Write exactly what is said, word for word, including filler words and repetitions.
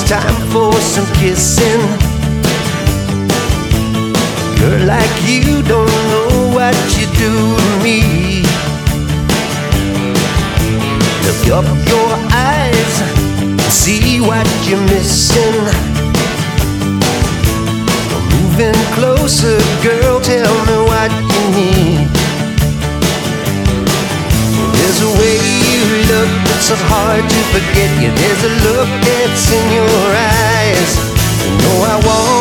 time for some kissing. Girl like you don't know what you do to me. Look up your eyes and see what you're missing. Moving closer, girl, tell me what you need. There's a way you look that's so hard to forget you. There's a look that's in your eyes. You know I want